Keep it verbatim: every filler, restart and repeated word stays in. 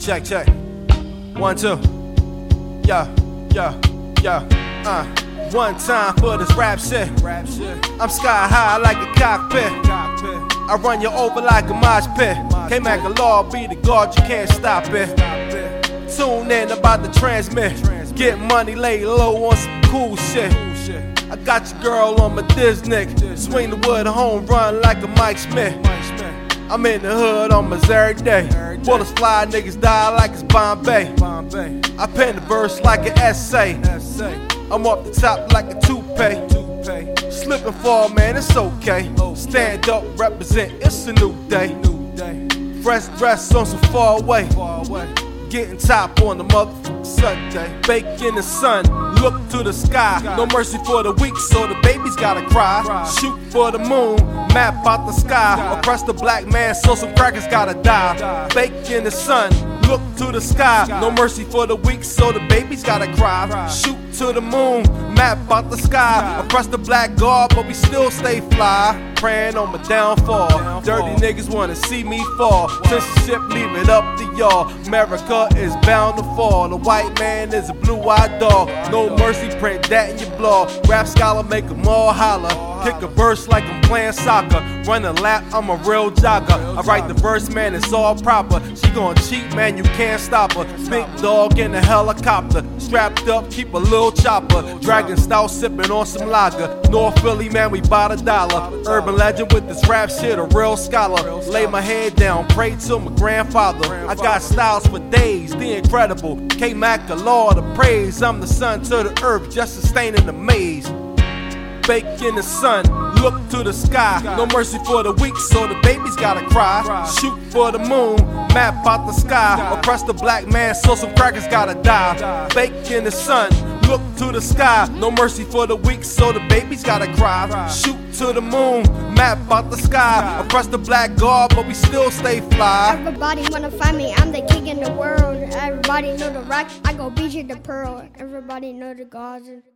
Check, check. One, two. Yeah, yeah, yeah. Uh, one time for this rap shit. Rap shit. I'm sky high like a cockpit. cockpit. I run you over like a mosh pit. Can't make a law be the guard, you can't stop it. Tune in, about to transmit. Get money, lay low on some cool shit. I got your girl on my Disney. Swing the wood home run like a Mike Smith. I'm in the hood almost every day. Bullets fly, niggas die like it's Bombay. I pen the verse like an essay. I'm off the top like a toupee. Slip and fall, man, it's okay. Stand up, represent, it's a new day. Fresh dress on some far away. Getting top on the motherfucking Sunday. Bake in the sun, look to the sky. No mercy for the weak, so the babies gotta cry. Shoot for the moon, map out the sky. Oppress the black man, so some crackers gotta die. Bake in the sun, look to the sky. No mercy for the weak, so the babies gotta cry. Shoot to the moon, map out the sky. Oppress the black guard, but we still stay fly. Praying on my downfall. Dirty niggas wanna see me fall. Censorship, leave it up to y'all. America is bound to fall. The white man is a blue-eyed dog. No mercy, print that in your blog. Rap scholar, make them all holler. Kick a verse like I'm playing soccer. Run a lap, I'm a real jogger. I write the verse, man, it's all proper. She gon' cheat, man, you can't stop her. Big dog in a helicopter. Strapped up, keep a little chopper. Dragon stout, sipping on some lager. North Philly, man, we bout a dollar. Urban legend with this rap shit, a real scholar. Lay my head down, pray to my grandfather. I got styles for days, the incredible. K-Mac, the Lord of praise. I'm the sun to the earth, just sustaining the maze. Bake in the sun, look to the sky. No mercy for the weak, so the babies gotta cry. Shoot for the moon, map out the sky. Oppress the black man, so some crackers gotta die. Bake in the sun, look to the sky. No mercy for the weak, so the babies gotta cry. Shoot to the moon, map out the sky. Oppress the black guard, but we still stay fly. Everybody wanna find me, I'm the king in the world. Everybody know the rock, I go beat you the pearl. Everybody know the Gaza.